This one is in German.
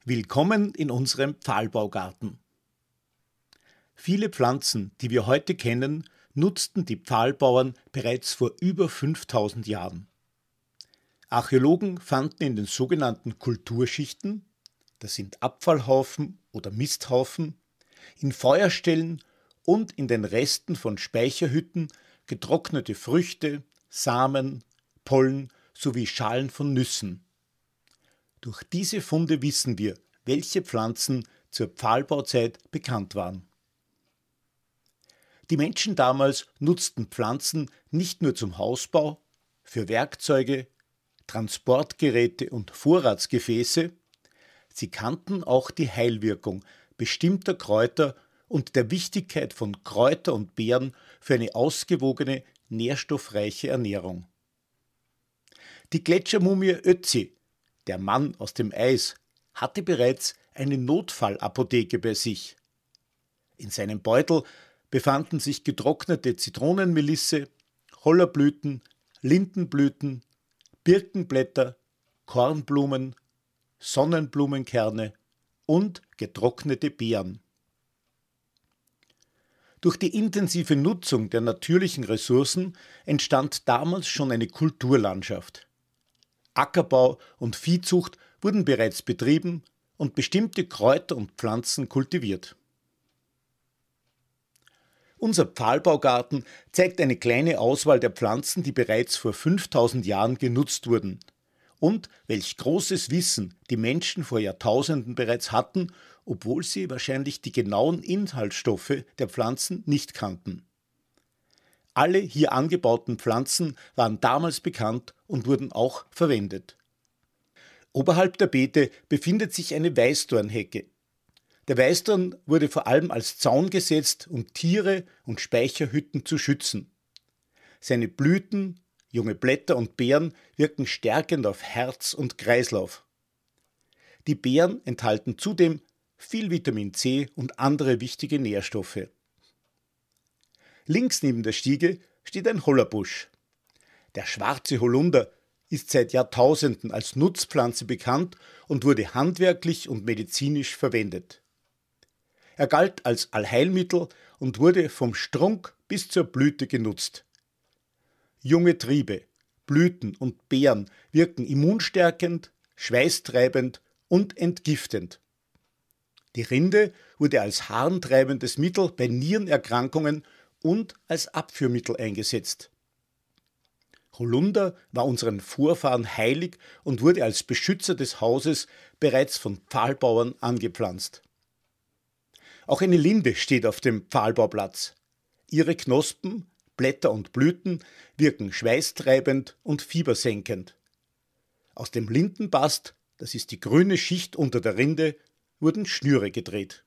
Willkommen in unserem Pfahlbaugarten. Viele Pflanzen, die wir heute kennen, nutzten die Pfahlbauern bereits vor über 5000 Jahren. Archäologen fanden in den sogenannten Kulturschichten, das sind Abfallhaufen oder Misthaufen, in Feuerstellen und in den Resten von Speicherhütten getrocknete Früchte, Samen, Pollen sowie Schalen von Nüssen. Durch diese Funde wissen wir, welche Pflanzen zur Pfahlbauzeit bekannt waren. Die Menschen damals nutzten Pflanzen nicht nur zum Hausbau, für Werkzeuge, Transportgeräte und Vorratsgefäße, sie kannten auch die Heilwirkung bestimmter Kräuter und der Wichtigkeit von Kräuter und Beeren für eine ausgewogene, nährstoffreiche Ernährung. Die Gletschermumie Ötzi, der Mann aus dem Eis, hatte bereits eine Notfallapotheke bei sich. In seinem Beutel befanden sich getrocknete Zitronenmelisse, Hollerblüten, Lindenblüten, Birkenblätter, Kornblumen, Sonnenblumenkerne und getrocknete Beeren. Durch die intensive Nutzung der natürlichen Ressourcen entstand damals schon eine Kulturlandschaft. Ackerbau und Viehzucht wurden bereits betrieben und bestimmte Kräuter und Pflanzen kultiviert. Unser Pfahlbaugarten zeigt eine kleine Auswahl der Pflanzen, die bereits vor 5000 Jahren genutzt wurden und welch großes Wissen die Menschen vor Jahrtausenden bereits hatten, obwohl sie wahrscheinlich die genauen Inhaltsstoffe der Pflanzen nicht kannten. Alle hier angebauten Pflanzen waren damals bekannt und wurden auch verwendet. Oberhalb der Beete befindet sich eine Weißdornhecke. Der Weißdorn wurde vor allem als Zaun gesetzt, um Tiere und Speicherhütten zu schützen. Seine Blüten, junge Blätter und Beeren wirken stärkend auf Herz und Kreislauf. Die Beeren enthalten zudem viel Vitamin C und andere wichtige Nährstoffe. Links neben der Stiege steht ein Hollerbusch. Der schwarze Holunder ist seit Jahrtausenden als Nutzpflanze bekannt und wurde handwerklich und medizinisch verwendet. Er galt als Allheilmittel und wurde vom Strunk bis zur Blüte genutzt. Junge Triebe, Blüten und Beeren wirken immunstärkend, schweißtreibend und entgiftend. Die Rinde wurde als harntreibendes Mittel bei Nierenerkrankungen und als Abführmittel eingesetzt. Holunder war unseren Vorfahren heilig und wurde als Beschützer des Hauses bereits von Pfahlbauern angepflanzt. Auch eine Linde steht auf dem Pfahlbauplatz. Ihre Knospen, Blätter und Blüten wirken schweißtreibend und fiebersenkend. Aus dem Lindenbast, das ist die grüne Schicht unter der Rinde, wurden Schnüre gedreht.